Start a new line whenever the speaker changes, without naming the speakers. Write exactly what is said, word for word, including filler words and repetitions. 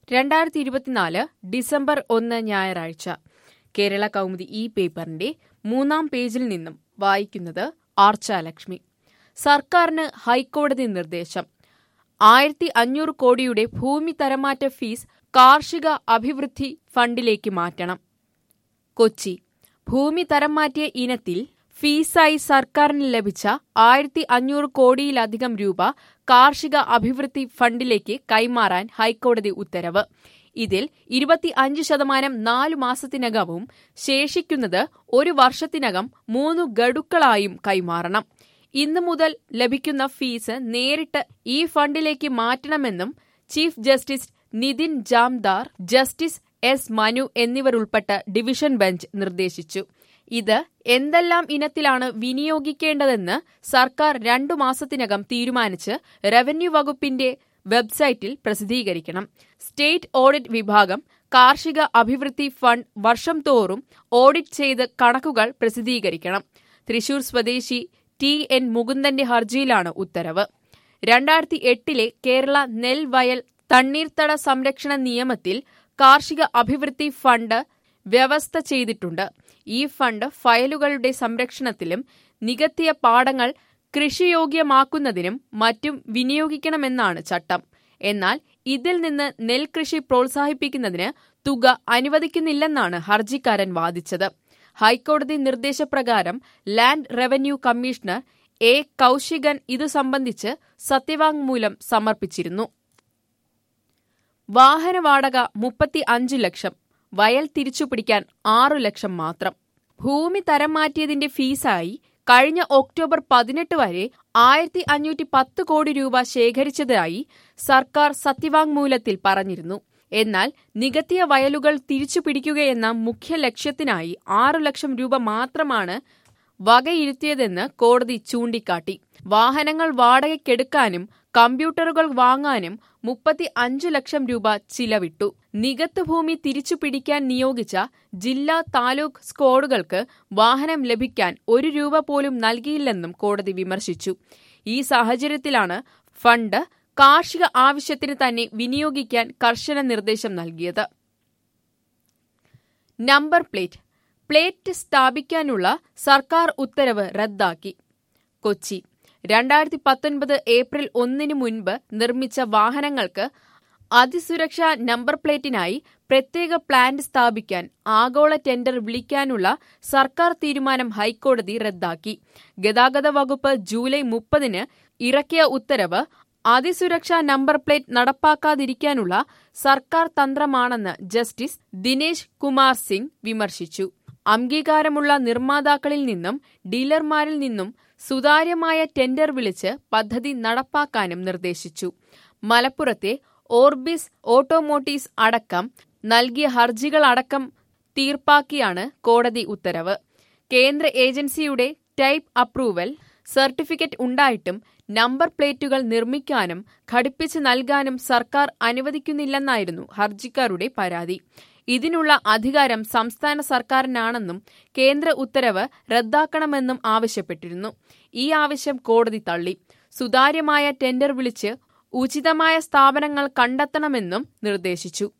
രണ്ടായിരത്തി ഇരുപത്തിനാല് ഡിസംബർ ഒന്ന് ഞായറാഴ്ച. കേരള കൗമുദി ഈ പേപ്പറിന്റെ മൂന്നാം പേജിൽ നിന്നും വായിക്കുന്നത് ആർച്ചാലക്ഷ്മി. സർക്കാരിന് ഹൈക്കോടതി നിർദ്ദേശം. ആയിരത്തി അഞ്ഞൂറ് കോടിയുടെ ഭൂമി തരംമാറ്റ ഫീസ് കാർഷിക അഭിവൃദ്ധി ഫണ്ടിലേക്ക് മാറ്റണം. കൊച്ചി. ഭൂമി തരംമാറ്റിയ ഇനത്തിൽ ഫീസായി സർക്കാരിന് ലഭിച്ച ആയിരത്തി അഞ്ഞൂറ് കോടിയിലധികം രൂപ കാർഷിക അഭിവൃദ്ധി ഫണ്ടിലേക്ക് കൈമാറാൻ ഹൈക്കോടതി ഉത്തരവ്. ഇതിൽ ഇരുപത്തി അഞ്ച് ശതമാനം നാലു മാസത്തിനകവും ശേഷിക്കുന്നത് ഒരു വർഷത്തിനകം മൂന്നു ഗഡുക്കളായും കൈമാറണം. ഇന്നു മുതൽ ലഭിക്കുന്ന ഫീസ് നേരിട്ട് ഈ ഫണ്ടിലേക്ക് മാറ്റണമെന്നും chief justice Nitin Jamdar, justice S Manu എന്നിവരുൾപ്പെട്ട ഡിവിഷൻ ബെഞ്ച് നിർദ്ദേശിച്ചു. ഇത് എന്തെല്ലാം ഇനത്തിലാണ് വിനിയോഗിക്കേണ്ടതെന്ന് സർക്കാർ രണ്ടു മാസത്തിനകം തീരുമാനിച്ച് റവന്യൂ വകുപ്പിന്റെ വെബ്സൈറ്റിൽ പ്രസിദ്ധീകരിക്കണം. സ്റ്റേറ്റ് ഓഡിറ്റ് വിഭാഗം കാർഷിക അഭിവൃദ്ധി ഫണ്ട് വർഷം തോറും ഓഡിറ്റ് ചെയ്ത് കണക്കുകൾ പ്രസിദ്ധീകരിക്കണം. തൃശൂർ സ്വദേശി ടി എൻ മുകുന്ദന്റെ ഹർജിയിലാണ് ഉത്തരവ്. രണ്ടായിരത്തി എട്ടിലെ കേരള നെൽവയൽ തണ്ണീർത്തട സംരക്ഷണ നിയമത്തിൽ കാർഷിക അഭിവൃദ്ധി ഫണ്ട് വ്യവസ്ഥ ചെയ്തിട്ടുണ്ട്. ഈ ഫണ്ട് ഫയലുകളുടെ സംരക്ഷണത്തിലും നികത്തിയ പാടങ്ങൾ കൃഷിയോഗ്യമാക്കുന്നതിനും മറ്റും വിനിയോഗിക്കണമെന്നാണ് ചട്ടം. എന്നാൽ ഇതിൽ നിന്ന് നെൽകൃഷി പ്രോത്സാഹിപ്പിക്കുന്നതിന് തുക അനുവദിക്കുന്നില്ലെന്നാണ് ഹർജിക്കാരൻ വാദിച്ചത്. ഹൈക്കോടതി നിർദ്ദേശപ്രകാരം land revenue commissioner A Kaushikan ഇതു സംബന്ധിച്ച് സത്യവാങ്മൂലം സമർപ്പിച്ചിരുന്നു. വാഹന വാടക മുപ്പത്തി അഞ്ചു ലക്ഷം, വയൽ തിരിച്ചുപിടിക്കാൻ ആറു ലക്ഷം മാത്രം. ഭൂമി തരം മാറ്റിയതിന്റെ ഫീസായി കഴിഞ്ഞ ഒക്ടോബർ പതിനെട്ട് വരെ ആയിരത്തി അഞ്ഞൂറ്റി പത്ത് കോടി രൂപ ശേഖരിച്ചതായി സർക്കാർ സത്യവാങ്മൂലത്തിൽ പറഞ്ഞിരുന്നു. എന്നാൽ നികത്തിയ വയലുകൾ തിരിച്ചുപിടിക്കുകയെന്ന മുഖ്യ ലക്ഷ്യത്തിനായി ആറു ലക്ഷം രൂപ മാത്രമാണ് വകയിരുത്തിയതെന്ന് കോടതി ചൂണ്ടിക്കാട്ടി. വാഹനങ്ങൾ വാടകയ്ക്കെടുക്കാനും കമ്പ്യൂട്ടറുകൾ വാങ്ങാനും മുപ്പത്തി അഞ്ചു ലക്ഷം രൂപ ചിലവിട്ടു. നികത്ത് ഭൂമി തിരിച്ചുപിടിക്കാൻ നിയോഗിച്ച ജില്ലാ താലൂക്ക് സ്ക്വാഡുകൾക്ക് വാഹനം ലഭിക്കാൻ ഒരു രൂപ പോലും നൽകിയില്ലെന്നും കോടതി വിമർശിച്ചു. ഈ സാഹചര്യത്തിലാണ് ഫണ്ട് കാർഷിക ആവശ്യത്തിന് തന്നെ വിനിയോഗിക്കാൻ കർശന നിർദ്ദേശം നൽകിയത്. നമ്പർ പ്ലേറ്റ് പ്ലേറ്റ് സ്ഥാപിക്കാനുള്ള സർക്കാർ ഉത്തരവ് റദ്ദാക്കി. കൊച്ചി. രണ്ടായിരത്തി പത്തൊൻപത് ഏപ്രിൽ ഒന്നിന് മുൻപ് നിർമ്മിച്ച വാഹനങ്ങൾക്ക് അതിസുരക്ഷാ നമ്പർ പ്ലേറ്റിനായി പ്രത്യേക പ്ലാന്റ് സ്ഥാപിക്കാൻ ആഗോള ടെൻഡർ വിളിക്കാനുള്ള സർക്കാർ തീരുമാനം ഹൈക്കോടതി റദ്ദാക്കി. ഗതാഗത വകുപ്പ് ജൂലൈ മുപ്പതിന് ഇറക്കിയ ഉത്തരവ് അതിസുരക്ഷാ നമ്പർ പ്ലേറ്റ് നടപ്പാക്കാതിരിക്കാനുള്ള സർക്കാർ തന്ത്രമാണെന്ന് ജസ്റ്റിസ് ദിനേശ് കുമാർ സിംഗ് വിമർശിച്ചു. അംഗീകാരമുള്ള നിർമ്മാതാക്കളിൽ നിന്നും ഡീലർമാരിൽ നിന്നും സുതാര്യമായ ടെൻഡർ വിളിച്ച് പദ്ധതി നടപ്പാക്കാനും നിർദ്ദേശിച്ചു. മലപ്പുറത്തെ ഓർബിസ് ഓട്ടോമോട്ടീവ്സ് അടക്കം നൽകിയ ഹർജികളടക്കം തീർപ്പാക്കിയാണ് കോടതി ഉത്തരവ്. കേന്ദ്ര ഏജൻസിയുടെ ടൈപ്പ് അപ്രൂവൽ സർട്ടിഫിക്കറ്റ് ഉണ്ടായിട്ടും നമ്പർ പ്ലേറ്റുകൾ നിർമ്മിക്കാനും ഘടിപ്പിച്ച് നൽകാനും സർക്കാർ അനുവദിക്കുന്നില്ലെന്നായിരുന്നു ഹർജിക്കാരുടെ പരാതി. ഇതിനുള്ള അധികാരം സംസ്ഥാന സർക്കാരിനാണെന്നും കേന്ദ്ര ഉത്തരവ് റദ്ദാക്കണമെന്നും ആവശ്യപ്പെട്ടിരുന്നു. ഈ ആവശ്യം കോടതി തള്ളി. സുതാര്യമായ ടെൻഡർ വിളിച്ച് ഉചിതമായ സ്ഥാപനങ്ങൾ കണ്ടെത്തണമെന്നും നിർദ്ദേശിച്ചു.